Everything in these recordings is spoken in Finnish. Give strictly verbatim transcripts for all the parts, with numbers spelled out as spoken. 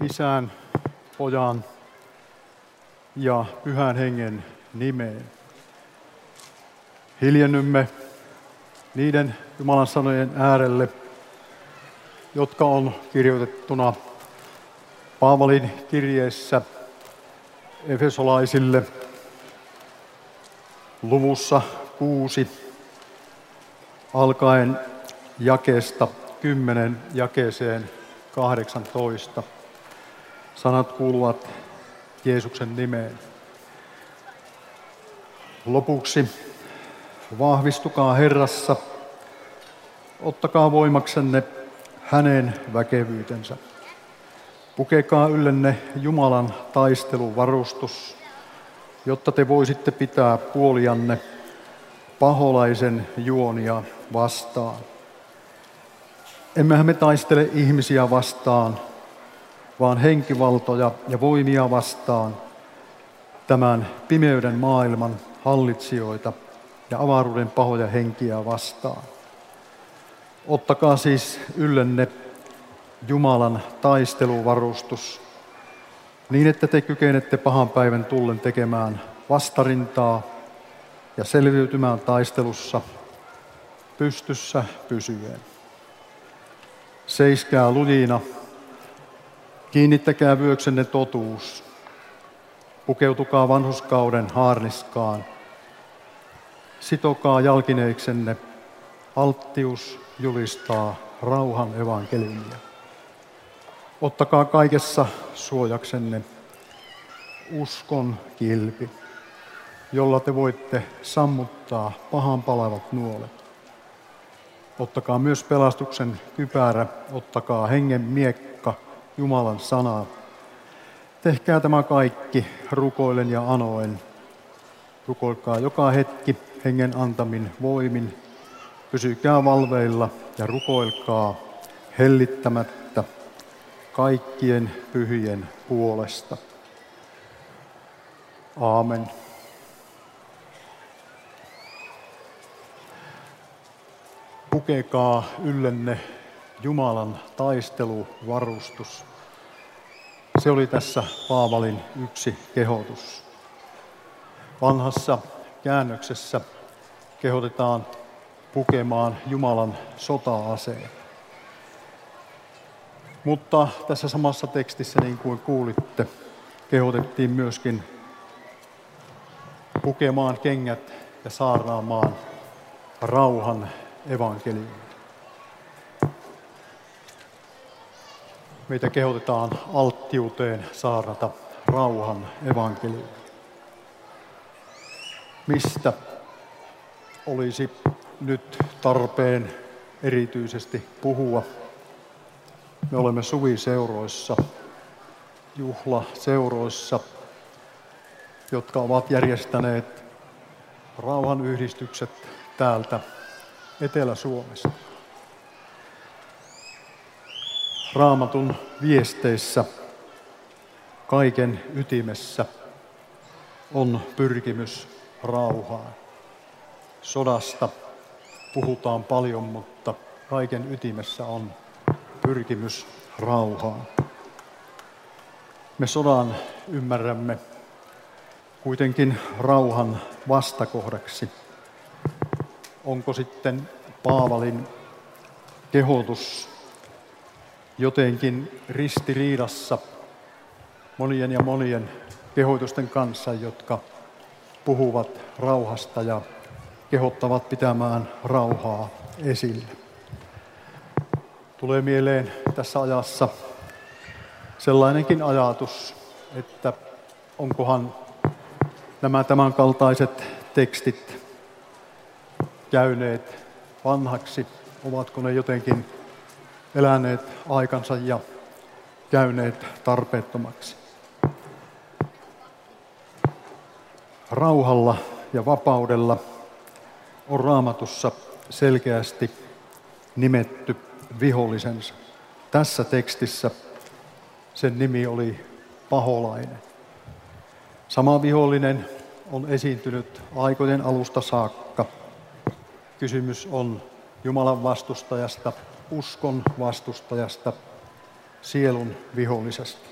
Isän, Pojan ja Pyhän Hengen nimeen. Hiljennymme niiden Jumalan sanojen äärelle, jotka on kirjoitettuna Paavalin kirjeessä efesolaisille luvussa kuusi alkaen jakeesta kymmenen jakeeseen kahdeksantoista. Sanat kuuluvat Jeesuksen nimeen. Lopuksi vahvistukaa Herrassa, ottakaa voimaksenne hänen väkevyytensä. Pukekaa yllenne Jumalan taisteluvarustus, jotta te voisitte pitää puolianne paholaisen juonia vastaan. Emmehän me taistele ihmisiä vastaan, vaan henkivaltoja ja voimia vastaan, tämän pimeyden maailman hallitsijoita ja avaruuden pahoja henkiä vastaan. Ottakaa siis yllenne Jumalan taisteluvarustus, niin että te kykenette pahan päivän tullen tekemään vastarintaa ja selviytymään taistelussa pystyssä pysyen. Seiskää lujina, kiinnittäkää vyöksenne totuus, pukeutukaa vanhurskauden haarniskaan, sitokaa jalkineiksenne, alttius julistaa rauhan evankeliumia. Ottakaa kaikessa suojaksenne uskon kilpi, jolla te voitte sammuttaa pahan palavat nuolet. Ottakaa myös pelastuksen kypärä, ottakaa hengen miekka, Jumalan sanaa. Tehkää tämä kaikki rukoillen ja anoen. Rukoilkaa joka hetki hengen antamin voimin. Pysykää valveilla ja rukoilkaa hellittämättä kaikkien pyhien puolesta. Aamen. Pukekaa yllenne Jumalan taisteluvarustus. Se oli tässä Paavalin yksi kehotus. Vanhassa käännöksessä kehotetaan pukemaan Jumalan sota-aseen. Mutta tässä samassa tekstissä, niin kuin kuulitte, kehotettiin myöskin pukemaan kengät ja saarnaamaan rauhan evankeliumia. Meitä kehotetaan alttiuteen saarnata rauhan evankeliumia. Mistä olisi nyt tarpeen erityisesti puhua? Me olemme suviseuroissa, juhlaseuroissa, jotka ovat järjestäneet rauhanyhdistykset täältä Etelä-Suomesta. Raamatun viesteissä kaiken ytimessä on pyrkimys rauhaan. Sodasta puhutaan paljon, mutta kaiken ytimessä on pyrkimys rauhaan. Me sodan ymmärrämme kuitenkin rauhan vastakohdaksi. Onko sitten Paavalin kehotus jotenkin ristiriidassa monien ja monien kehotusten kanssa, jotka puhuvat rauhasta ja kehottavat pitämään rauhaa esillä? Tulee mieleen tässä ajassa sellainenkin ajatus, että onkohan nämä tämänkaltaiset tekstit käyneet vanhaksi, ovatko ne jotenkin eläneet aikansa ja käyneet tarpeettomaksi. Rauhalla ja vapaudella on Raamatussa selkeästi nimetty vihollisensa. Tässä tekstissä sen nimi oli paholainen. Sama vihollinen on esiintynyt aikojen alusta saakka. Kysymys on Jumalan vastustajasta, uskon vastustajasta, sielun vihollisesta.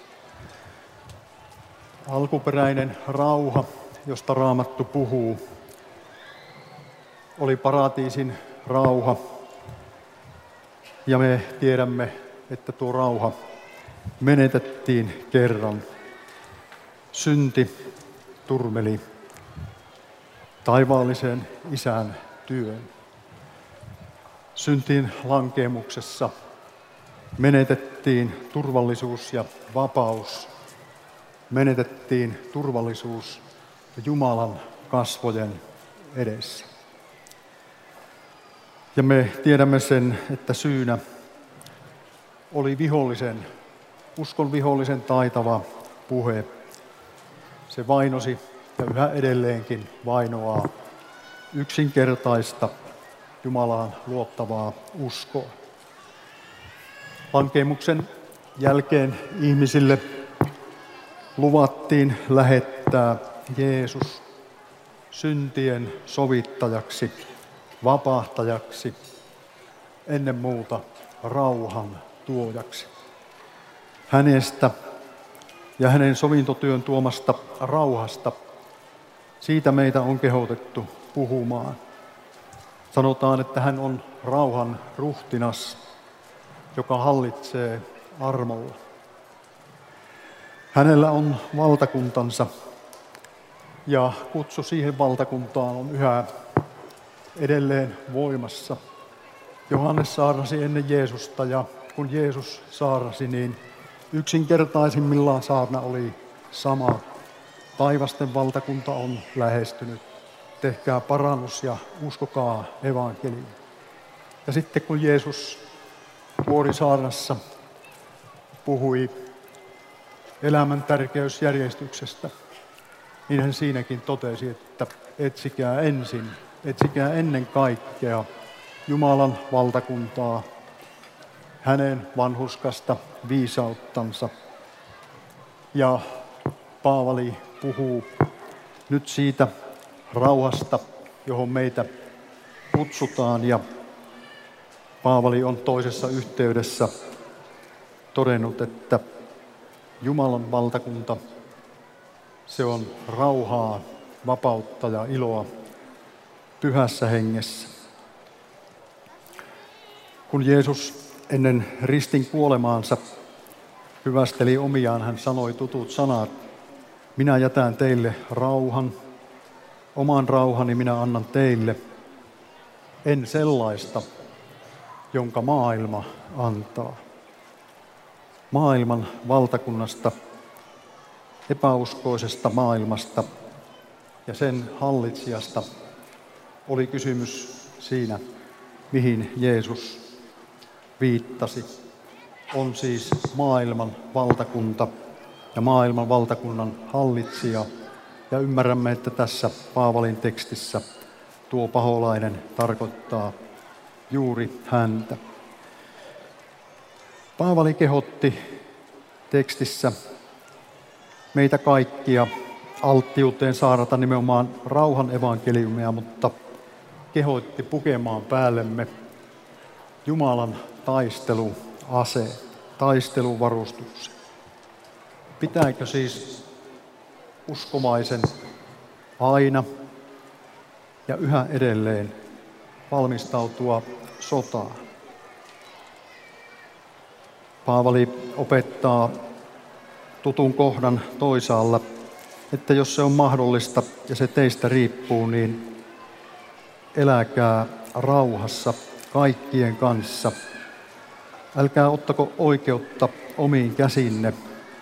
Alkuperäinen rauha, josta Raamattu puhuu, oli paratiisin rauha. Ja me tiedämme, että tuo rauha menetettiin kerran. Synti turmeli taivaallisen Isän työn. Syntiin lankeemuksessa menetettiin turvallisuus ja vapaus. Menetettiin turvallisuus Jumalan kasvojen edessä. Ja me tiedämme sen, että syynä oli vihollisen, uskon vihollisen taitava puhe. Se vainosi ja yhä edelleenkin vainoaa yksinkertaista Jumalaan luottavaa uskoa. Lankeemuksen jälkeen ihmisille luvattiin lähettää Jeesus syntien sovittajaksi, vapahtajaksi, ennen muuta rauhan tuojaksi. Hänestä ja hänen sovintotyön tuomasta rauhasta, siitä meitä on kehotettu puhumaan. Sanotaan, että hän on rauhan ruhtinas, joka hallitsee armolla. Hänellä on valtakuntansa ja kutsu siihen valtakuntaan on yhä edelleen voimassa. Johannes saarnasi ennen Jeesusta ja kun Jeesus saarnasi, niin yksinkertaisimmillaan saarna oli sama. Taivasten valtakunta on lähestynyt. Tehkää parannus ja uskokaa evankeliumiin. Ja sitten kun Jeesus vuorisaarnassa puhui elämän tärkeysjärjestyksestä, niin hän siinäkin totesi, että etsikää ensin, etsikää ennen kaikkea Jumalan valtakuntaa, hänen vanhurskasta viisauttansa. Ja Paavali puhuu nyt siitä rauhasta, johon meitä kutsutaan, ja Paavali on toisessa yhteydessä todennut, että Jumalan valtakunta, se on rauhaa, vapautta ja iloa pyhässä hengessä. Kun Jeesus ennen ristin kuolemaansa hyvästeli omiaan, hän sanoi tutut sanat: minä jätän teille rauhan, oman rauhani minä annan teille, en sellaista, jonka maailma antaa. Maailman valtakunnasta, epäuskoisesta maailmasta ja sen hallitsijasta oli kysymys siinä, mihin Jeesus viittasi. On siis maailman valtakunta ja maailman valtakunnan hallitsija. Ja ymmärrämme, että tässä Paavalin tekstissä tuo paholainen tarkoittaa juuri häntä. Paavali kehotti tekstissä meitä kaikkia alttiuteen saarnata nimenomaan rauhan evankeliumia, mutta kehotti pukemaan päällemme Jumalan taisteluaseet, taisteluvarustuksen. Pitääkö siis uskovaisen aina ja yhä edelleen valmistautua sotaan? Paavali opettaa tutun kohdan toisaalla, että jos se on mahdollista ja se teistä riippuu, niin eläkää rauhassa kaikkien kanssa. Älkää ottako oikeutta omiin käsinne.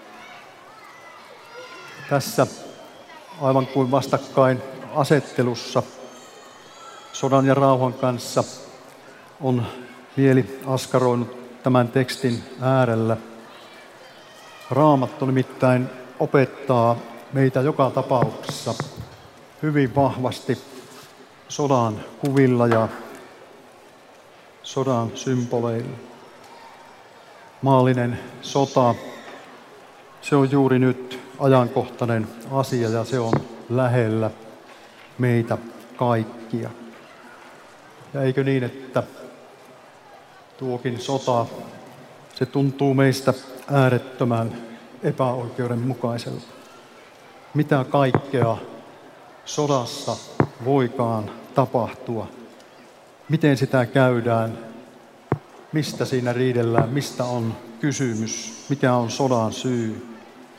Tässä aivan kuin vastakkain asettelussa sodan ja rauhan kanssa on mieli askaroinut tämän tekstin äärellä. Raamattu nimittäin opettaa meitä joka tapauksessa hyvin vahvasti sodan kuvilla ja sodan symboleilla. Maallinen sota, se on juuri nyt ajankohtainen asia ja se on lähellä meitä kaikkia. Ja eikö niin, että tuokin sota, Se tuntuu meistä äärettömän epäoikeudenmukaiselta. Mitä kaikkea sodassa voikaan tapahtua? Miten sitä käydään? Mistä siinä riidellään? Mistä on kysymys? Mikä on sodan syy?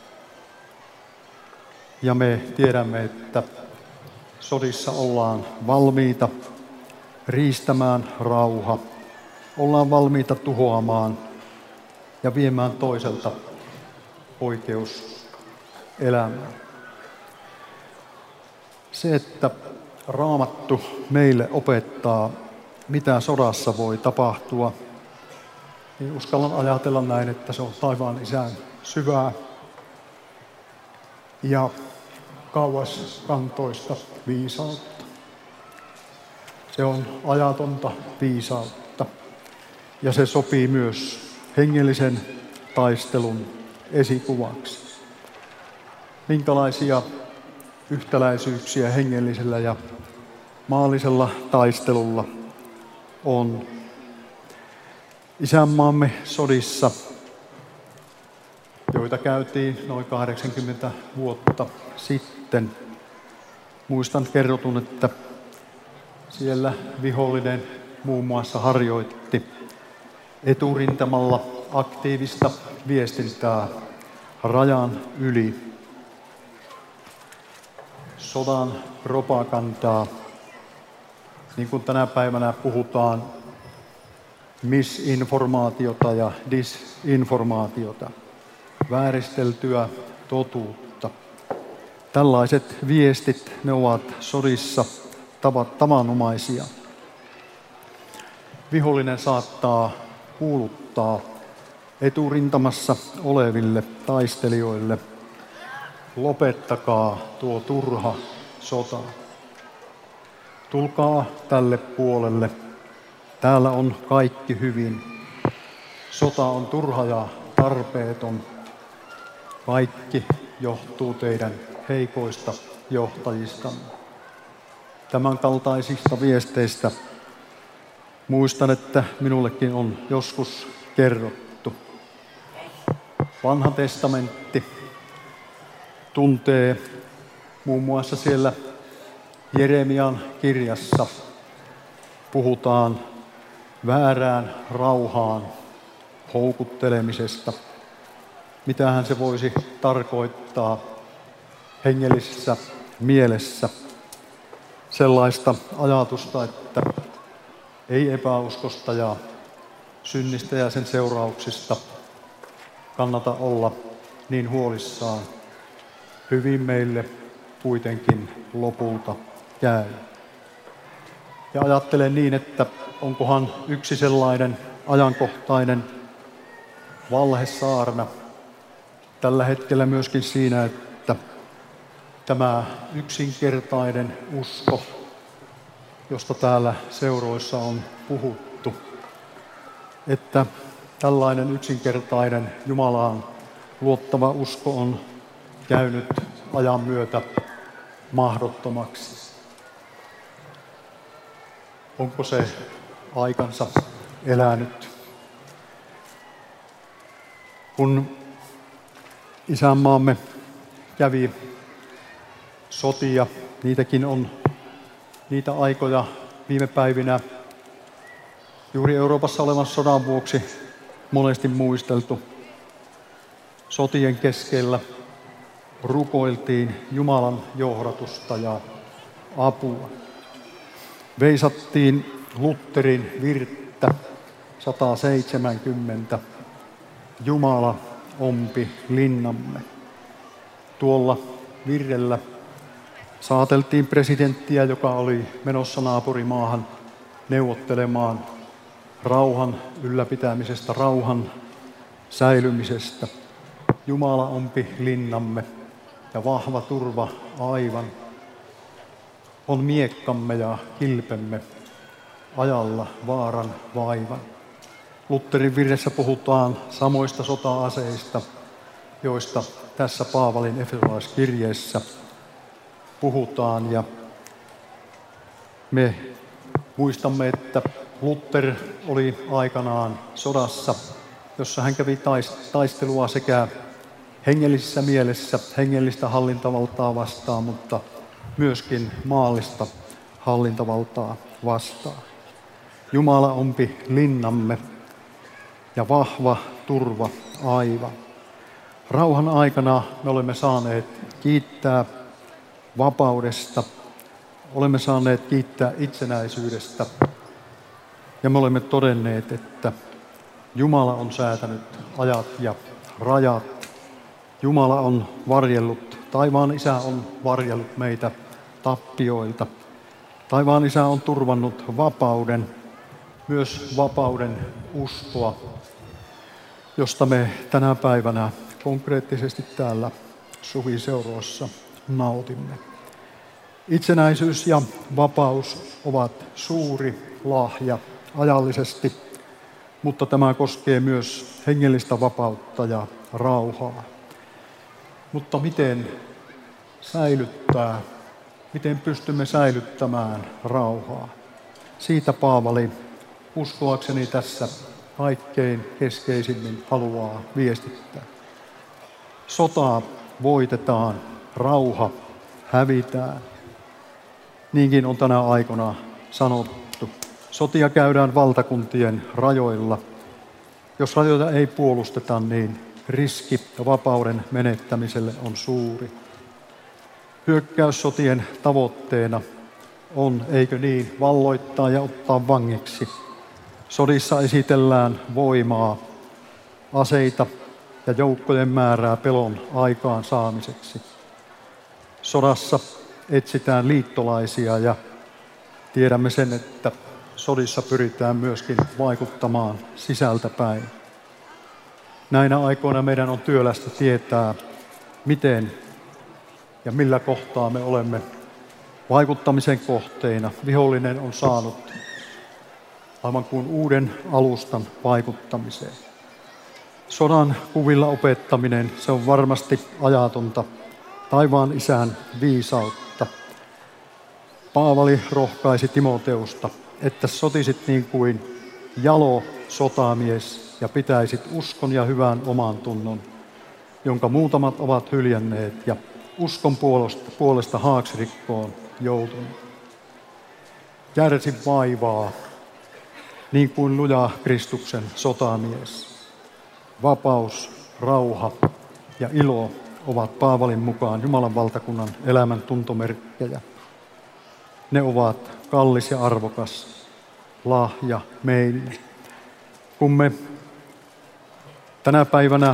Ja me tiedämme, että sodissa ollaan valmiita riistämään rauha. Ollaan valmiita tuhoamaan ja viemään toiselta oikeus elämään. Se, että Raamattu meille opettaa, mitä sodassa voi tapahtua, niin uskallan ajatella näin, että se on taivaan Isän syvää ja kauaskantoista viisautta. Se on ajatonta viisautta ja se sopii myös hengellisen taistelun esikuvaksi. Minkälaisia yhtäläisyyksiä hengellisellä ja maallisella taistelulla on? Isänmaamme sodissa, joita käytiin noin kahdeksankymmentä vuotta sitten. Muistan kerrotun, että siellä vihollinen muun muassa harjoitti eturintamalla aktiivista viestintää rajan yli. Sodan propagandaa, niin kuin tänä päivänä puhutaan, misinformaatiota ja disinformaatiota, vääristeltyä totuutta. Tällaiset viestit, ne ovat sodissa tavanomaisia. Vihollinen saattaa kuuluttaa eturintamassa oleville taistelijoille: lopettakaa tuo turha sota. Tulkaa tälle puolelle. Täällä on kaikki hyvin. Sota on turha ja tarpeeton. Kaikki johtuu teidän heikoista johtajistanne. Tämän kaltaisista viesteistä muistan, että minullekin on joskus kerrottu. Vanha testamentti tuntee muun muassa siellä Jeremian kirjassa puhutaan väärään rauhaan houkuttelemisesta. Mitähän se voisi tarkoittaa hengellisessä mielessä? Sellaista ajatusta, että ei epäuskosta ja synnistä ja sen seurauksista kannata olla niin huolissaan. Hyvin meille kuitenkin lopulta käy. Ja ajattelen niin, että onkohan yksi sellainen ajankohtainen valhesaarna tällä hetkellä myöskin siinä, että tämä yksinkertainen usko, josta täällä seuroissa on puhuttu, että tällainen yksinkertainen Jumalaan luottava usko on käynyt ajan myötä mahdottomaksi. Onko se aikansa elänyt? Kun isänmaamme kävi sotia, niitäkin on niitä aikoja viime päivinä juuri Euroopassa olevan sodan vuoksi monesti muisteltu. Sotien keskellä rukoiltiin Jumalan johdatusta ja apua. Veisattiin Lutherin virttä sata seitsemänkymmentä. Jumala ompi linnamme. Tuolla virrellä saateltiin presidenttiä, joka oli menossa naapurimaahan neuvottelemaan rauhan ylläpitämisestä, rauhan säilymisestä. Jumala ompi linnamme ja vahva turva aivan on miekkamme ja kilpemme ajalla vaaran vaivan. Lutherin virressä puhutaan samoista sota-aseista, joista tässä Paavalin efesolaiskirjeessä puhutaan. Ja me muistamme, että Luther oli aikanaan sodassa jossa hän kävi taistelua sekä hengellisessä mielessä, hengellistä hallintavaltaa vastaan, mutta myöskin maallista hallintavaltaa vastaan. Jumala ompi linnamme ja vahva turva aivan. Rauhan aikana me olemme saaneet kiittää vapaudesta, olemme saaneet kiittää itsenäisyydestä ja me olemme todenneet, että Jumala on säätänyt ajat ja rajat. Jumala on varjellut, taivaan Isä on varjellut meitä tappioilta. Taivaan Isä on turvannut vapauden, myös vapauden uskoa, josta me tänä päivänä konkreettisesti täällä suviseuroissa nautimme. Itsenäisyys ja vapaus ovat suuri lahja ajallisesti, mutta tämä koskee myös hengellistä vapautta ja rauhaa. Mutta miten säilyttää, miten pystymme säilyttämään rauhaa? Siitä Paavali uskoakseni tässä kaikkein keskeisimmin haluaa viestittää. Sota voitetaan, rauha hävitään. Niinkin on tänä aikana sanottu. Sotia käydään valtakuntien rajoilla. Jos rajoja ei puolusteta, niin riski vapauden menettämiselle on suuri. Hyökkäyssotien tavoitteena on, eikö niin, valloittaa ja ottaa vangiksi. Sodissa esitellään voimaa, aseita ja joukkojen määrää pelon aikaan saamiseksi. Sodassa etsitään liittolaisia ja tiedämme sen, että sodissa pyritään myöskin vaikuttamaan sisältäpäin. Näinä aikoina meidän on työlästä tietää, miten ja millä kohtaa me olemme vaikuttamisen kohteina. Vihollinen on saanut aivan kuin uuden alustan vaikuttamiseen. Sodan kuvilla opettaminen, se on varmasti ajatonta taivaan Isän viisautta. Paavali rohkaisi Timoteusta, että sotisit niin kuin jalo sotamies ja pitäisit uskon ja hyvän oman tunnon, jonka muutamat ovat hyljänneet ja uskon puolesta, puolesta haaksirikkoon joutunut. Kärsi vaivaa, niin kuin luja Kristuksen sotamies. Vapaus, rauha ja ilo ovat Paavalin mukaan Jumalan valtakunnan elämän tuntomerkkejä. Ne ovat kallis ja arvokas lahja meille. Kun me tänä päivänä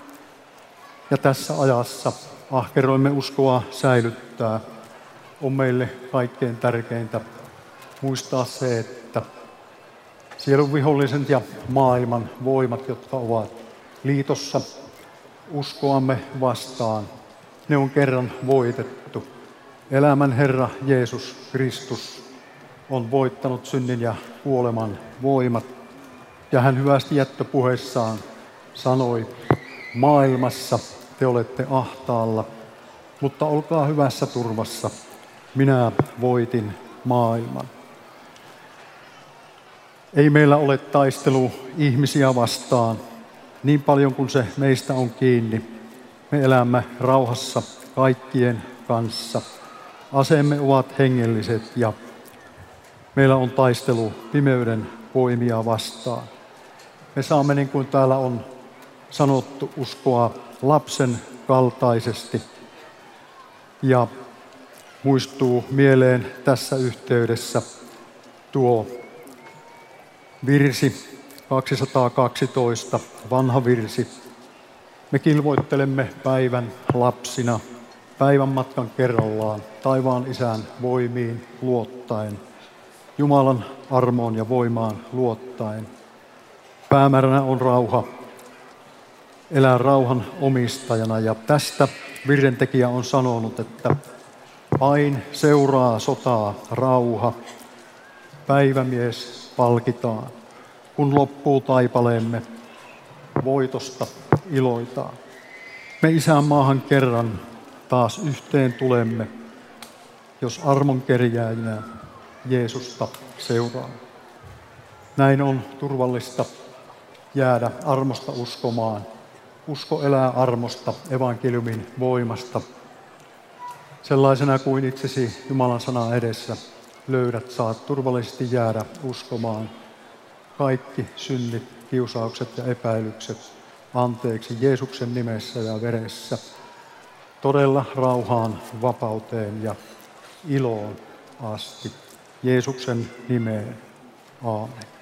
ja tässä ajassa ahkeroimme uskoa säilyttää, on meille kaikkein tärkeintä muistaa se, että sielun viholliset ja maailman voimat, jotka ovat liitossa uskoamme vastaan, ne on kerran voitettu. Elämän Herra Jeesus Kristus on voittanut synnin ja kuoleman voimat. Ja hän hyvästi jättöpuheessaan sanoi, maailmassa te olette ahtaalla, mutta olkaa hyvässä turvassa, minä voitin maailman. Ei meillä ole taistelu ihmisiä vastaan niin paljon kuin se meistä on kiinni. Me elämme rauhassa kaikkien kanssa. Aseemme ovat hengelliset ja meillä on taistelu pimeyden voimia vastaan. Me saamme, niin kuin täällä on sanottu, uskoa lapsen kaltaisesti. Ja muistuu mieleen tässä yhteydessä tuo virsi kaksisataakaksitoista, vanha virsi. Me kilvoittelemme päivän lapsina, päivän matkan kerrallaan, taivaan Isän voimiin luottaen, Jumalan armoon ja voimaan luottaen. Päämääränä on rauha, elää rauhan omistajana, ja tästä virrentekijä on sanonut, että vain seuraa sotaa rauha, päivämies palkitaan, kun loppuu taipaleemme, voitosta iloitaan. Me isänmaahan kerran taas yhteen tulemme, jos armon kerjääjinä Jeesusta seuraa. Näin on turvallista jäädä armosta uskomaan. Usko elää armosta, evankeliumin voimasta. Sellaisena kuin itsesi Jumalan sana edessä löydät, saat turvallisesti jäädä uskomaan. Kaikki synnit, kiusaukset ja epäilykset anteeksi Jeesuksen nimessä ja veressä. Todella rauhaan, vapauteen ja iloon asti. Jeesuksen nimeen. Aamen.